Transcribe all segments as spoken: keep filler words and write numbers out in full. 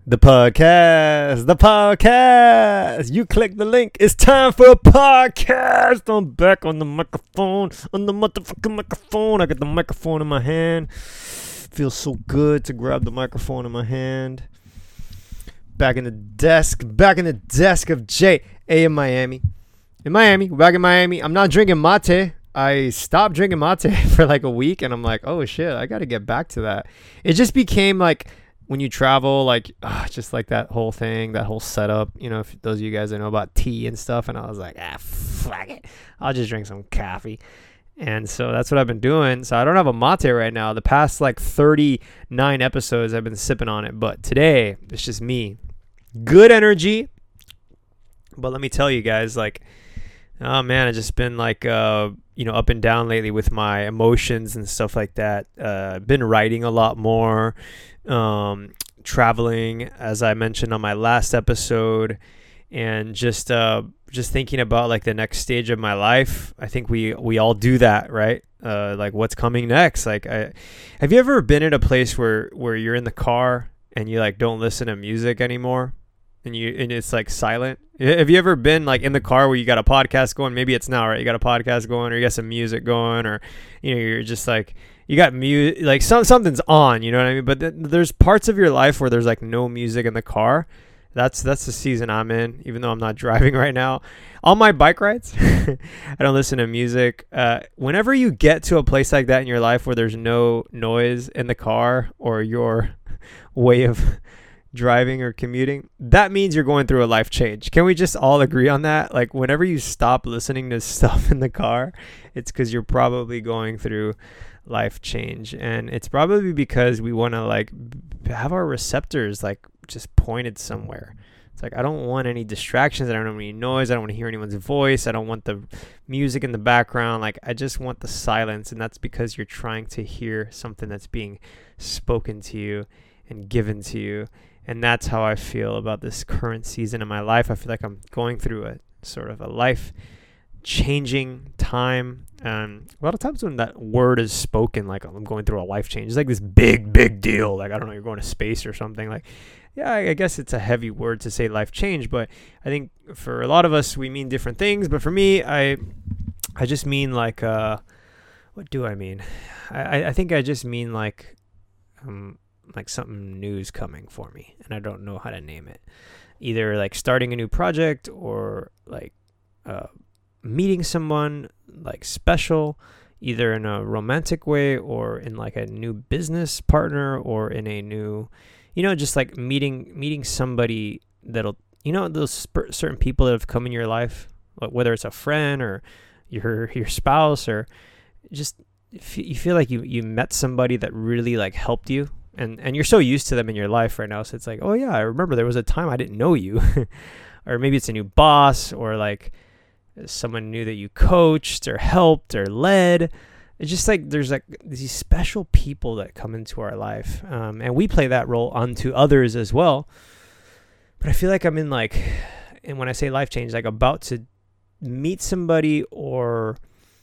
The podcast, the podcast. You click the link. It's time for a podcast. I'm back on the microphone, on the motherfucking microphone. I got the microphone in my hand. Feels so good to grab the microphone in my hand. Back in the desk, back in the desk of J A in Miami. In Miami, we're back in Miami. I'm not drinking mate. I stopped drinking mate for like a week, and I'm like, oh shit, I got to get back to that. It just became like, when you travel, like, uh, just like that whole thing, that whole setup, you know, if those of you guys that know about tea and stuff, and I was like, ah, fuck it. I'll just drink some coffee. And so that's what I've been doing. So I don't have a mate right now. The past like thirty-nine episodes, I've been sipping on it. But today, it's just me. Good energy. But let me tell you guys, like, oh man, I've just been like, uh, you know, up and down lately with my emotions and stuff like that. Uh, I've been writing a lot more. Um, traveling, as I mentioned on my last episode, and just uh, just thinking about like the next stage of my life. I think we we all do that, right? Uh, like what's coming next. Like, I, have you ever been in a place where where you're in the car and you like don't listen to music anymore, and you and it's like silent? Have you ever been like in the car where you got a podcast going? Maybe it's now, right? You got a podcast going, or you got some music going, or you know, you're just like. You got music, like some something's on, you know what I mean? But th- there's parts of your life where there's like no music in the car. That's that's the season I'm in, even though I'm not driving right now. On my bike rides, I don't listen to music. Uh, whenever you get to a place like that in your life where there's no noise in the car or your way of driving or commuting, that means you're going through a life change. Can we just all agree on that? Like whenever you stop listening to stuff in the car, it's because you're probably going through life change, and it's probably because we want to like have our receptors like just pointed somewhere. It's like I don't want any distractions, I don't want any noise, I don't want to hear anyone's voice, I don't want the music in the background. Like I just want the silence, and that's because you're trying to hear something that's being spoken to you and given to you. And that's how I feel about this current season in my life. I feel like I'm going through a sort of a life changing time. Um, a lot of times when that word is spoken, like I'm going through a life change, it's like this big, big deal. Like, I don't know, you're going to space or something. Like, yeah, I, I guess it's a heavy word to say life change, but I think for a lot of us, we mean different things. But for me, I, I just mean like, uh, what do I mean? I, I think I just mean like, um, like something new's coming for me, and I don't know how to name it. Either like starting a new project, or like, uh, meeting someone like special, either in a romantic way or in like a new business partner, or in a new, you know, just like meeting meeting somebody that'll, you know, those sp- certain people that have come in your life, whether it's a friend or your your spouse, or just if you feel like you you met somebody that really like helped you, and and you're so used to them in your life right now, so it's like, oh yeah, I remember there was a time I didn't know you. Or maybe it's a new boss, or like someone new that you coached or helped or led. It's just like there's like these special people that come into our life, um, and we play that role onto others as well. But I feel like I'm in like, and when I say life change, like about to meet somebody, or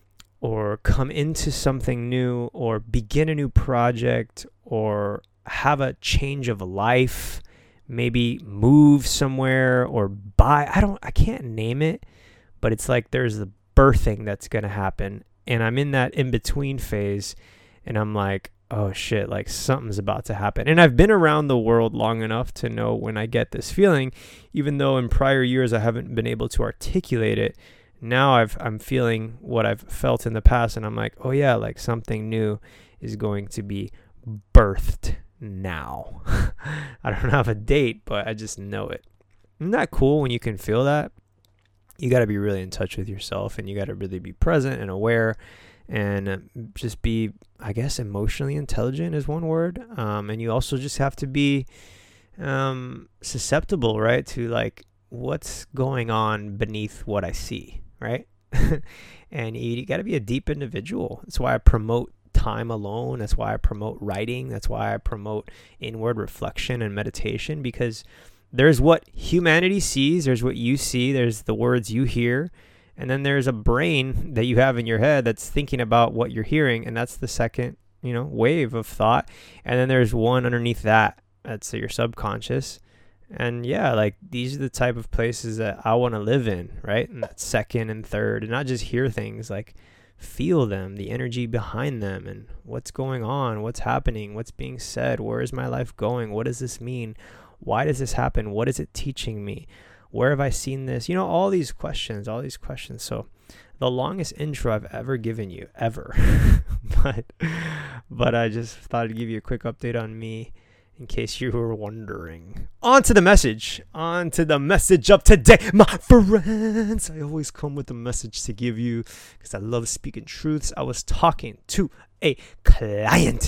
or come into something new, or begin a new project, or have a change of life, maybe move somewhere or buy. I don't, I can't name it. But it's like there's the birthing that's going to happen. And I'm in that in-between phase. And I'm like, oh shit, like something's about to happen. And I've been around the world long enough to know when I get this feeling, even though in prior years I haven't been able to articulate it. Now I've, I'm feeling what I've felt in the past. And I'm like, oh yeah, like something new is going to be birthed now. I don't have a date, but I just know it. Isn't that cool when you can feel that? You got to be really in touch with yourself, and you got to really be present and aware, and just be, I guess, emotionally intelligent is one word. Um, and you also just have to be um, susceptible, right, to like what's going on beneath what I see, right? And you, you got to be a deep individual. That's why I promote time alone. That's why I promote writing. That's why I promote inward reflection and meditation, because there's what humanity sees, there's what you see, there's the words you hear, and then there's a brain that you have in your head that's thinking about what you're hearing, and that's the second, you know, wave of thought. And then there's one underneath that, that's your subconscious, And yeah, like these are the type of places that I want to live in, right? And that second and third, and not just hear things, like feel them, the energy behind them, and what's going on, what's happening, what's being said, where is my life going, what does this mean, why does this happen, what is it teaching me, where have I seen this, you know, all these questions, all these questions. So the longest intro I've ever given you, ever. but but I just thought I'd give you a quick update on me, in case you were wondering. On to the message. On to the message of today, my friends. I always come with a message to give you because I love speaking truths. I was talking to a client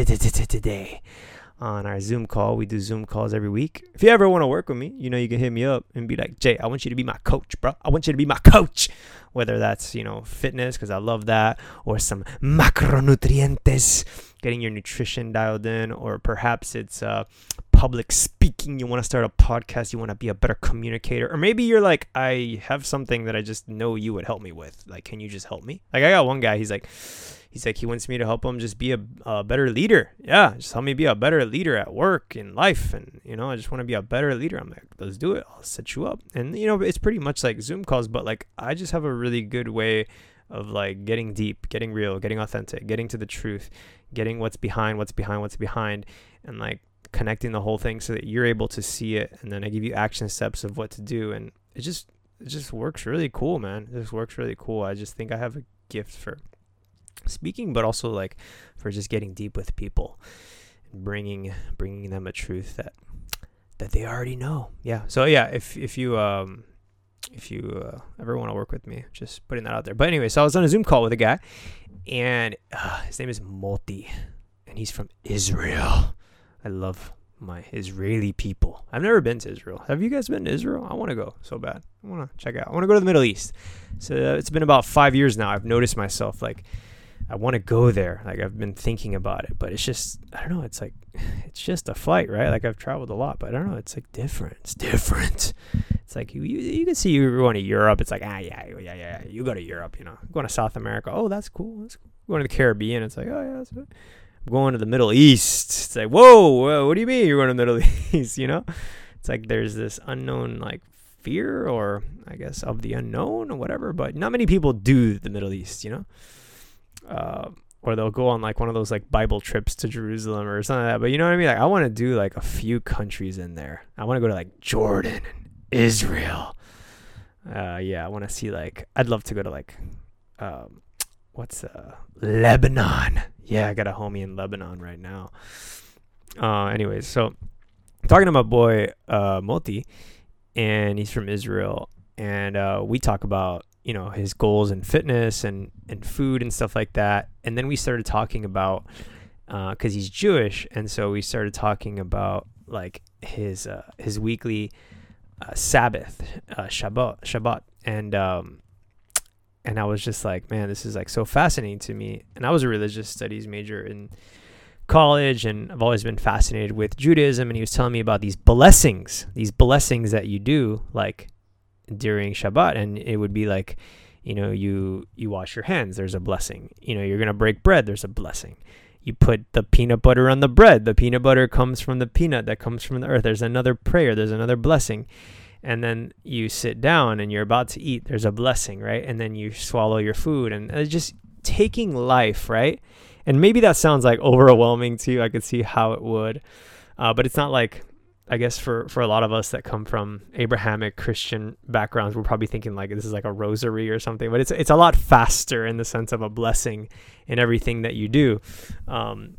today on our Zoom call. We do Zoom calls every week. If you ever want to work with me, you know, you can hit me up and be like, Jay, I want you to be my coach, bro. I want you to be my coach. Whether that's, you know, fitness, because I love that, or some macronutrientes, getting your nutrition dialed in, or perhaps it's uh, public speaking. You want to start a podcast. You want to be a better communicator. Or maybe you're like, I have something that I just know you would help me with. Like, can you just help me? Like, I got one guy, he's like, He's like, he wants me to help him just be a, a better leader. Yeah, just help me be a better leader at work, in life. And, you know, I just want to be a better leader. I'm like, let's do it. I'll set you up. And, you know, it's pretty much like Zoom calls, but like, I just have a really good way of like getting deep, getting real, getting authentic, getting to the truth, getting what's behind, what's behind, what's behind, and like connecting the whole thing so that you're able to see it. And then I give you action steps of what to do. And it just, it just works really cool, man. It just works really cool. I just think I have a gift for speaking, but also like for just getting deep with people and bringing bringing them a truth that that they already know. Yeah. So yeah, if if you um if you uh, ever want to work with me, just putting that out there. But anyway, so I was on a Zoom call with a guy, and uh, his name is Moti, and he's from Israel. I love my Israeli people. I've never been to Israel. Have you guys been to Israel? I want to go so bad. I want to check it out. I want to go to the Middle East. So uh, it's been about five years now. I've noticed myself like, I want to go there. Like, I've been thinking about it, but it's just, I don't know. It's like, it's just a flight, right? Like, I've traveled a lot, but I don't know. It's like different. It's different. It's like, you, you, you can see you going to Europe. It's like, ah, yeah, yeah, yeah. You go to Europe, you know, going to South America. Oh, that's cool. That's cool. Going to the Caribbean. It's like, oh yeah, that's good. I'm going to the Middle East. It's like, whoa, whoa, what do you mean you're going to the Middle East? You know, it's like, there's this unknown, like, fear, or I guess of the unknown or whatever, but not many people do the Middle East, you know? Uh, or they'll go on like one of those like Bible trips to Jerusalem or something like that. But you know what I mean? Like, I want to do like a few countries in there. I want to go to like Jordan and Israel. Uh, yeah, I want to see like, I'd love to go to like, um, what's uh, Lebanon. Yeah, I got a homie in Lebanon right now. Uh, anyways, so talking to my boy uh, Moti, and he's from Israel, and uh, we talk about, you know, his goals in fitness and, and food and stuff like that. And then we started talking about, uh, cause he's Jewish. And so we started talking about like his, uh, his weekly, uh, Sabbath, uh, Shabbat, Shabbat. And, um, and I was just like, man, this is like so fascinating to me. And I was a religious studies major in college, and I've always been fascinated with Judaism. And he was telling me about these blessings, these blessings that you do, like during Shabbat. And it would be like, you know, you you wash your hands, there's a blessing. You know, you're gonna break bread, there's a blessing. You put the peanut butter on the bread, the peanut butter comes from the peanut that comes from the earth, there's another prayer, there's another blessing. And then you sit down and you're about to eat, there's a blessing, right? And then you swallow your food, and it's just taking life, right? And maybe that sounds like overwhelming to you. I could see how it would, uh, but it's not like, I guess for, for a lot of us that come from Abrahamic Christian backgrounds, we're probably thinking like this is like a rosary or something, but it's it's a lot faster in the sense of a blessing in everything that you do. Um,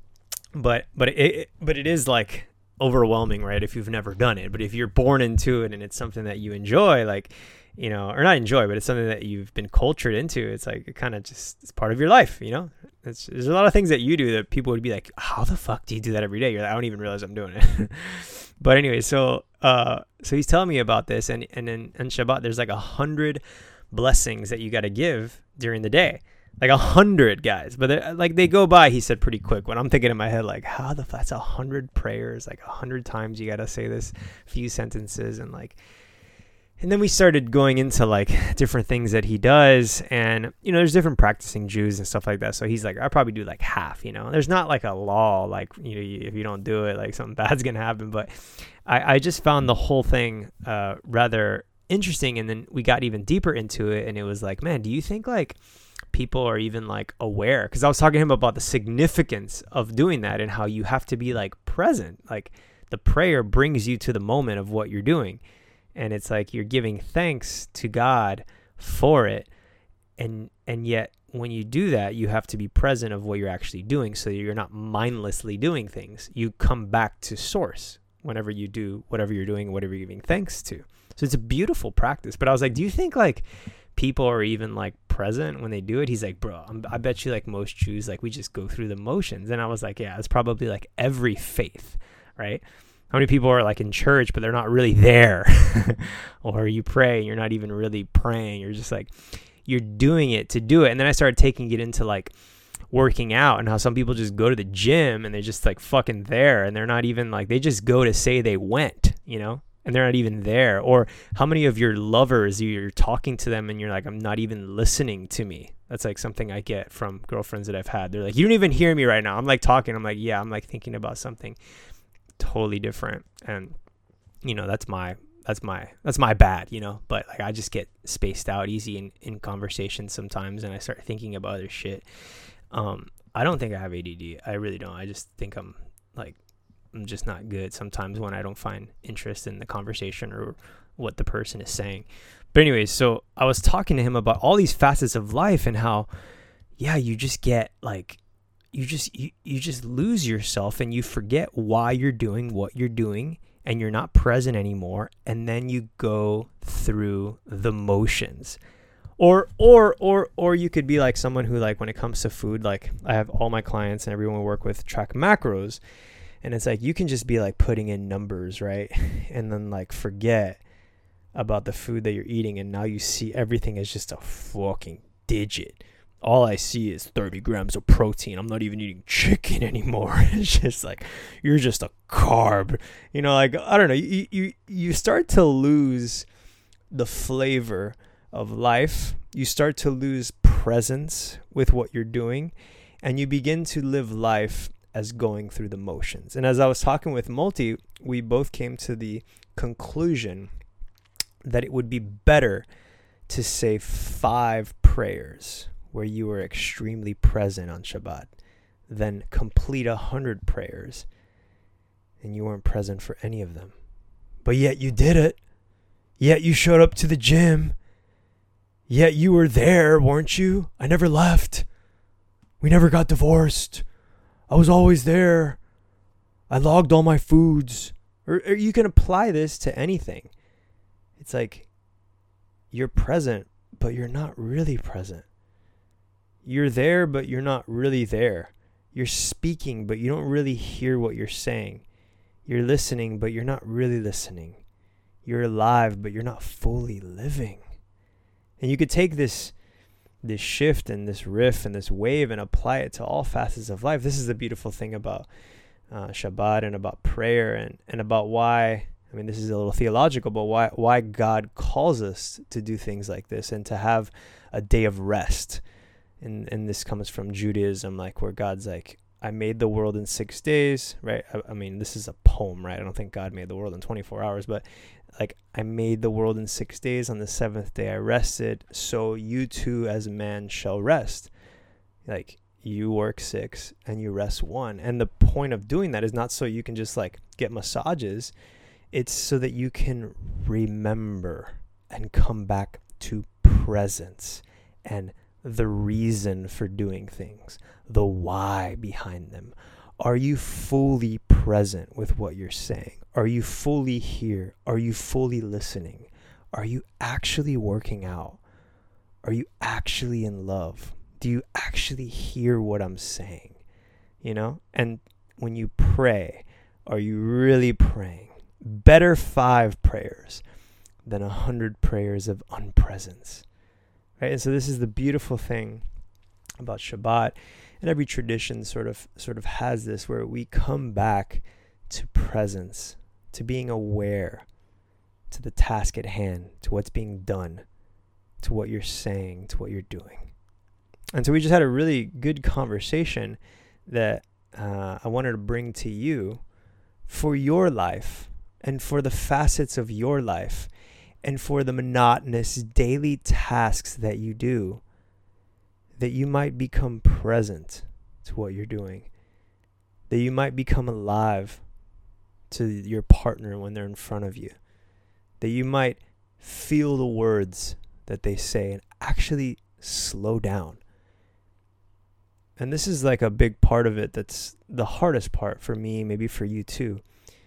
but but it but it is like overwhelming, right? If you've never done it, but if you're born into it and it's something that you enjoy, like, you know, or not enjoy, but it's something that you've been cultured into, it's like, it kind of just, it's part of your life, you know? It's, there's a lot of things that you do that people would be like, how the fuck do you do that every day? You're like, I don't even realize I'm doing it. But anyway, so, uh, so he's telling me about this, and, and in, in Shabbat, there's like a hundred blessings that you got to give during the day. Like a hundred, guys, but like they go by, he said, pretty quick. When I'm thinking in my head, like, how the fuck, that's a hundred prayers, like a hundred times you got to say this few sentences, and like, And then we started going into like different things that he does. And, you know, there's different practicing Jews and stuff like that. So he's like, I probably do like half, you know, there's not like a law, like, you know, if you don't do it, like something bad's going to happen. But I, I just found the whole thing uh, rather interesting. And then we got even deeper into it. And it was like, man, do you think like people are even like aware? Because I was talking to him about the significance of doing that and how you have to be like present. Like the prayer brings you to the moment of what you're doing. And it's like you're giving thanks to God for it. And and yet when you do that, you have to be present of what you're actually doing so you're not mindlessly doing things. You come back to source whenever you do whatever you're doing, whatever you're giving thanks to. So it's a beautiful practice. But I was like, do you think like people are even like present when they do it? He's like, bro, I'm, I bet you like most Jews, like we just go through the motions. And I was like, yeah, it's probably like every faith, right? How many people are like in church, but they're not really there? Or you pray and you're not even really praying. You're just like, you're doing it to do it. And then I started taking it into like working out and how some people just go to the gym and they're just like fucking there. And they're not even like, they just go to say they went, you know, and they're not even there. Or how many of your lovers, you're talking to them and you're like, I'm not even listening to me. That's like something I get from girlfriends that I've had. They're like, you don't even hear me right now. I'm like talking. I'm like, yeah, I'm like thinking about something totally different. And you know, that's my that's my that's my bad, you know, but like I just get spaced out easy in in conversations sometimes and I start thinking about other shit. um I don't think I have A D D. I really don't. I just think I'm like I'm just not good sometimes when I don't find interest in the conversation or what the person is saying. But anyways, so I was talking to him about all these facets of life and how yeah, you just get like you just you, you just lose yourself and you forget why you're doing what you're doing and you're not present anymore, and then you go through the motions. Or or or or you could be like someone who like when it comes to food, like I have all my clients and everyone we work with track macros, and it's like you can just be like putting in numbers, right? And then like forget about the food that you're eating, and now you see everything as just a fucking digit. All I see is thirty grams of protein. I'm not even eating chicken anymore. It's just like, you're just a carb. You know, like, I don't know. You, you, you start to lose the flavor of life. You start to lose presence with what you're doing. And you begin to live life as going through the motions. And as I was talking with Multi, we both came to the conclusion that it would be better to say five prayers where you were extremely present on Shabbat, then complete a hundred prayers and you weren't present for any of them. But yet you did it. Yet you showed up to the gym. Yet you were there, weren't you? I never left. We never got divorced. I was always there. I logged all my foods. Or, or you can apply this to anything. It's like you're present, but you're not really present. You're there, but you're not really there. You're speaking, but you don't really hear what you're saying. You're listening, but you're not really listening. You're alive, but you're not fully living. And you could take this this shift and this riff and this wave and apply it to all facets of life. This is the beautiful thing about uh, Shabbat and about prayer and, and about why, I mean, this is a little theological, but why why God calls us to do things like this and to have a day of rest. And and this comes from Judaism, like where God's like, I made the world in six days, right? I, I mean, this is a poem, right? I don't think God made the world in twenty-four hours, but like, I made the world in six days. On the seventh day I rested. So you too as man shall rest. Like, you work six and you rest one. And the point of doing that is not so you can just like get massages. It's so that you can remember and come back to presence and the reason for doing things, the why behind them. Are you fully present with what you're saying? Are you fully here? Are you fully listening? Are you actually working out? Are you actually in love? Do you actually hear what I'm saying? You know? And when you pray, are you really praying? Better five prayers than a hundred prayers of unpresence. Right? And so this is the beautiful thing about Shabbat, and every tradition sort of sort of has this, where we come back to presence, to being aware, to the task at hand, to what's being done, to what you're saying, to what you're doing. And so we just had a really good conversation that uh, I wanted to bring to you for your life and for the facets of your life and for the monotonous daily tasks that you do, that you might become present to what you're doing, that you might become alive to your partner when they're in front of you, that you might feel the words that they say and actually slow down. And this is like a big part of it that's the hardest part for me, maybe for you too,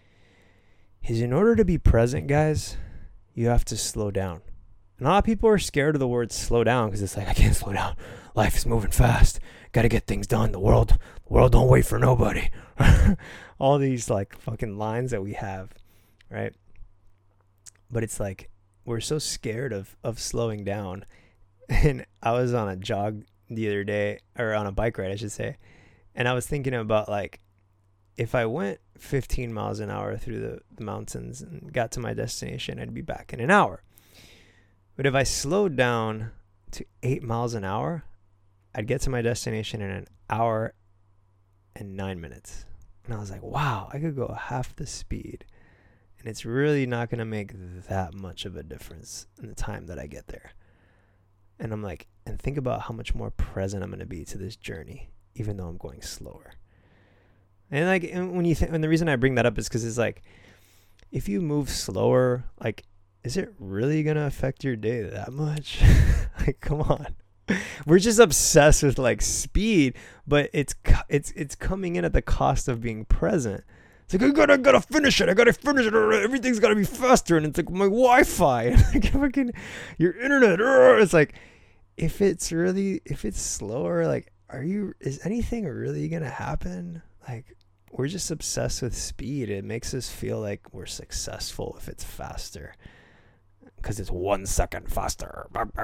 is in order to be present, guys, you have to slow down. And a lot of people are scared of the word slow down because it's like, I can't slow down. Life is moving fast. Got to get things done. The world, the world don't wait for nobody. All these like fucking lines that we have, right? But it's like, we're so scared of, of slowing down. And I was on a jog the other day, or on a bike ride, I should say. And I was thinking about like, if I went fifteen miles an hour through the, the mountains and got to my destination, I'd be back in an hour. But if I slowed down to eight miles an hour, I'd get to my destination in an hour and nine minutes. And I was like, wow, I could go half the speed. And it's really not going to make that much of a difference in the time that I get there. And I'm like, and think about how much more present I'm going to be to this journey, even though I'm going slower. And like, and when you think, and the reason I bring that up is because it's like, if you move slower, like, is it really going to affect your day that much? Like, come on. We're just obsessed with like speed, but it's, it's, it's coming in at the cost of being present. It's like, I gotta, I gotta finish it. I gotta finish it. Everything's gotta be faster. And it's like my Wi-Fi, like fucking your internet. It's like, if it's really, if it's slower, like, are you, is anything really gonna happen? Like, we're just obsessed with speed. It makes us feel like we're successful if it's faster, because it's one second faster.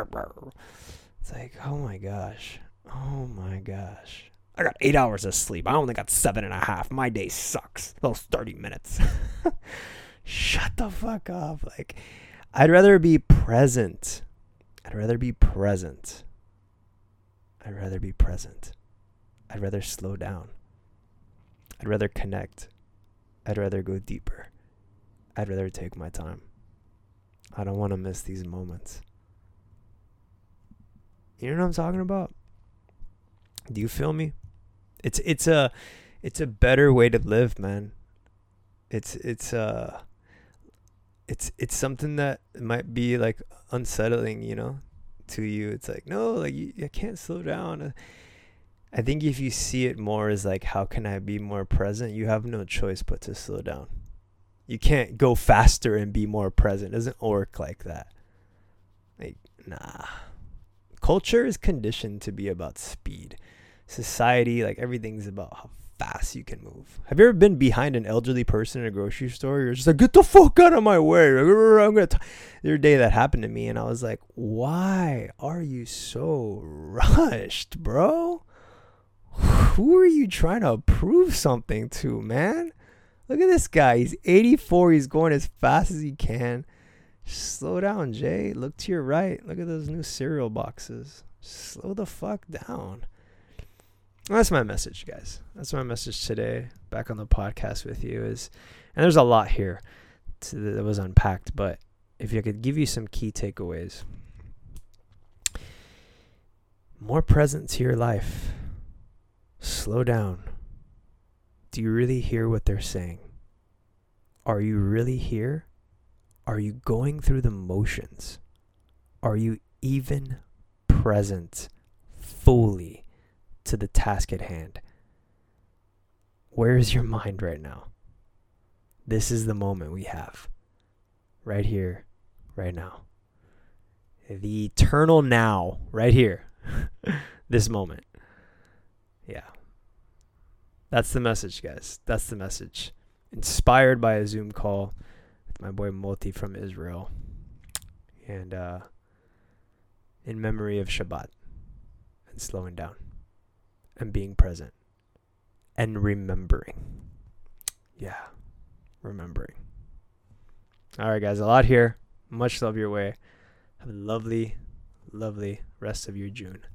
It's like, oh my gosh. Oh my gosh. I got eight hours of sleep. I only got seven and a half. My day sucks. Those thirty minutes. Shut the fuck up. Like, I'd rather be present. I'd rather be present. I'd rather be present. I'd rather slow down. I'd rather connect. I'd rather go deeper. I'd rather take my time. I don't want to miss these moments. You know what I'm talking about? Do you feel me? It's it's a it's a better way to live, man. It's it's uh it's it's something that might be like unsettling, you know, to you. It's like, no, like you, I can't slow down. I think if you see it more as like, how can I be more present? You have no choice but to slow down. You can't go faster and be more present. It doesn't work like that. Like, nah. Culture is conditioned to be about speed. Society, like everything's about how fast you can move. Have you ever been behind an elderly person in a grocery store? You're just like, get the fuck out of my way. I'm gonna t-. The other day that happened to me, and I was like, why are you so rushed, bro? Who are you trying to prove something to, man? Look at this guy. He's eighty-four. He's going as fast as he can. Slow down, Jay. Look to your right. Look at those new cereal boxes. Slow the fuck down. That's my message, guys. That's my message today. Back on the podcast with you is, and there's a lot here to, that was unpacked, but if I could give you some key takeaways. More present to your life. Slow down. Do you really hear what they're saying? Are you really here? Are you going through the motions? Are you even present fully to the task at hand? Where is your mind right now? This is the moment we have. Right here, right now. The eternal now, right here. This moment. Yeah. That's the message, guys. That's the message. Inspired by a Zoom call with my boy Moti from Israel. And uh, in memory of Shabbat. And slowing down. And being present. And remembering. Yeah. Remembering. All right, guys, a lot here. Much love your way. Have a lovely, lovely rest of your June.